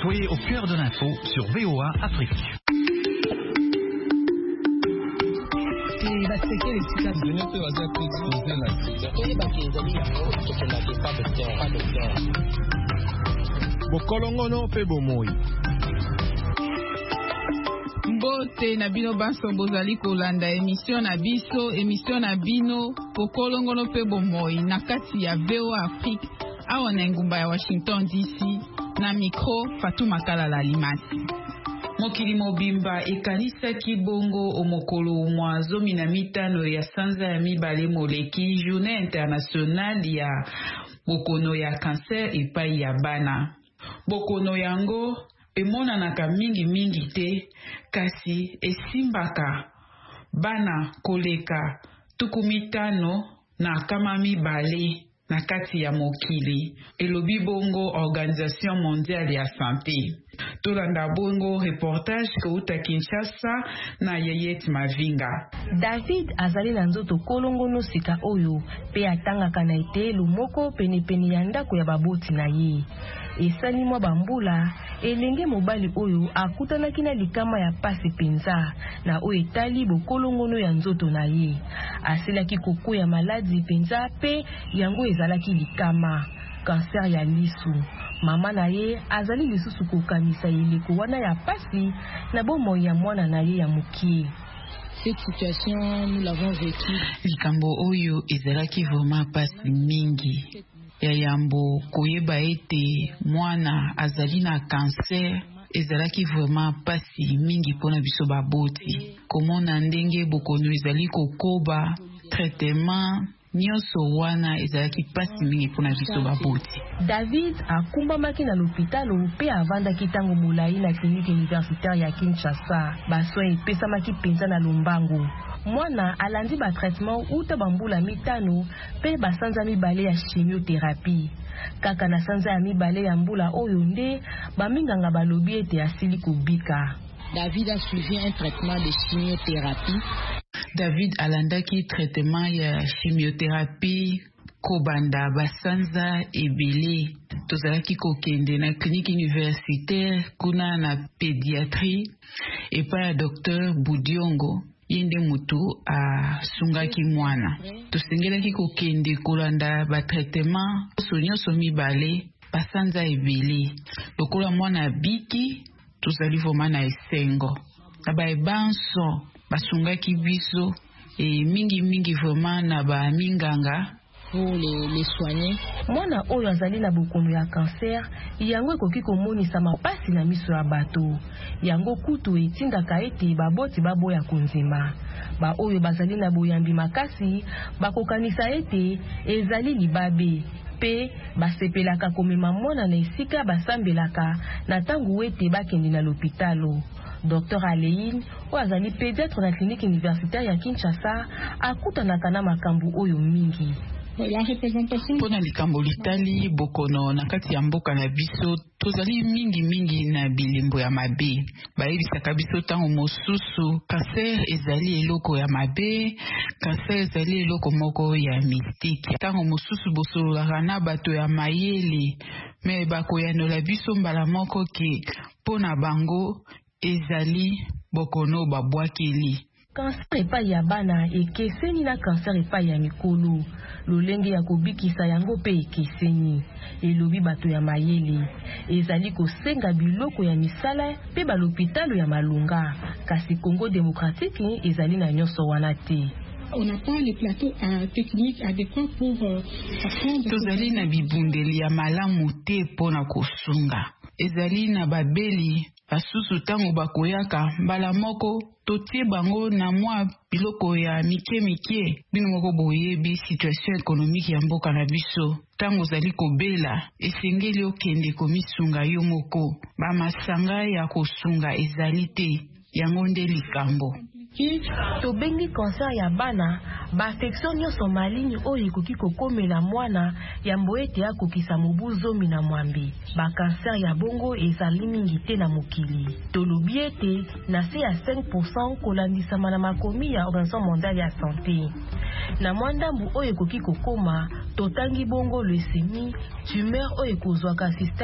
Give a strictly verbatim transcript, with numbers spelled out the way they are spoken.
Soyez au cœur de l'info sur V O A Afrique. Bokolongono pe bomoi. Mbote na bino baso bozali kolanda émission na biso émission na bino Bokolongono pe bomoi na kati ya V O A Afrique awa na ngumba ya Washington D C na micro Fatou Makala Limasi. Mokili mobimba ekanisaki bongo omokolo mwa zomi na mitano ya sanza ya mibale moleki Journée internationale ya bokono ya cancer epai ya bana. Bokono yango emonanaka mingi mingi te kasi esimbaka bana koleka tuku mitano na kama mibale na kati ya mokili, elobi bongo Organisation Mondiale ya Santé. Tolanda bongo reportage kouta Kinshasa na Yeyet Mavinga. David azali na nzoto kolongono sika oyo pe atangaka na etelo moko penepene ya ndako ya baboti na ye. Esali mwa bambula elenge mobali oyo akutanaki na likama ya pasi penza na oyo etali bokolongono ya nzoto na ye. Aselaki koko ya maladi penza pe yango ezalaki likama cancer ya lisu. Mama na ye azali lisusu kokanisa eleko wana ya pasi na bomo ya mwana na ye ya mukie. Cette situation nous l'avons vécue. Likambo oyo ezalaki vraiment pasi mingi. Ya yambo koyeba ete mwana azali na cancer ezalaki vraiment pasi mingi pona biso baboti. Komona ndenge bokono ezali kokoba traitement nyonso wana ezalaki pasi mingi pona biso baboti. David akumbamaki na l'hôpital pe avandaki tango molai na clinique universitaire ya Kinshasa. Basoin epesamaki penza na lombango. Mwana alandi ba traitement uta bambula mitano pe basanza mibale ya chimiothérapie. Kaka na sanza ya mibale ya mbula oyo nde baminganga balobi ete asili kobika. David a suivi un traitement de chimiothérapie. David alandaki traitement ya chimiothérapie kobanda basanza ebele. Tozalaki kokende na clinique universitaire kuna na pédiatrie epa ya docteur Budiongo. Yende mutu a sungaki mwana. Tosengelaki kokende kolanda ba traitement sonyoso mibale basanza ebele. Lokola mwana biki tozali voma na esengo. Na ba ebanso basungaki biso e mingi mingi voma na ba minganga pour les, les soigner. Mwana oyo azali na bokono ya cancer yango ekoki komonisa mapasi na miso ya bato. Yango kutu etindaka ete baboti baboya konzema. Ba oyo bazali na boyambi makasi bakokanisa ete ezali libabe pe basepelaka komema mwana na esika basambelaka na tangu ete bakende na l'hôpitalo. Docteur Alein, oazali pédiatre na clinique universitaire ya Kinshasa, akutanaka na makambu oyo mingi. La représentation pona likambo litali bokono na kati ya mboka na biso tozali mingi mingi na bilembo ya mabe. Bayebisaka biso tango mosusu cancer ezali eloko ya mabe, cancer ezali eloko moko ya mystike. Tango mosusu bosololaka na bato ya mayele me bakoyanola biso mbala moko ke pona bango ezali bokono babwakeli. Cancer epai ya bana ekeseni na cancer epai ya mikolo. Lolenge ya kobikisa yango pe ekeseni. Elobi bato ya mayele. Ezali kosenga biloko ya misala pe ba l'hôpital ya Malunga. Kasi Congo démocratique ezali na nyonso wana te. On n'a pas les plateaux euh, techniques adéquats pour euh, apprendre. Tozali na bibundeli ya malamu te pona kosunga. Ezali na babeli basusu tango bakoyaka mbala moko totie bango na mwa biloko ya mike mike. Bino moko boyebi situation économique ya mboka na biso. Tango zali kobela esengeli okende komisunga yo moko. Ba masanga ya kosunga ezali te yango nde likambo. Tobengi cancer ya bana ba affection nyonso maligni oyo ekoki kokomela mwana ya mboete akokisa mobu zomi na mwambi. Ba cancer ya bongo ezali mingi te na mokili. Tolobi ete na se ya cinq pour cent kolandisama na makomi ya Organisation Mondiale ya Santé. Na mwandambu oyo ekoki kokoma totangi bongo leucémie, tumeur oyo ekozwaka système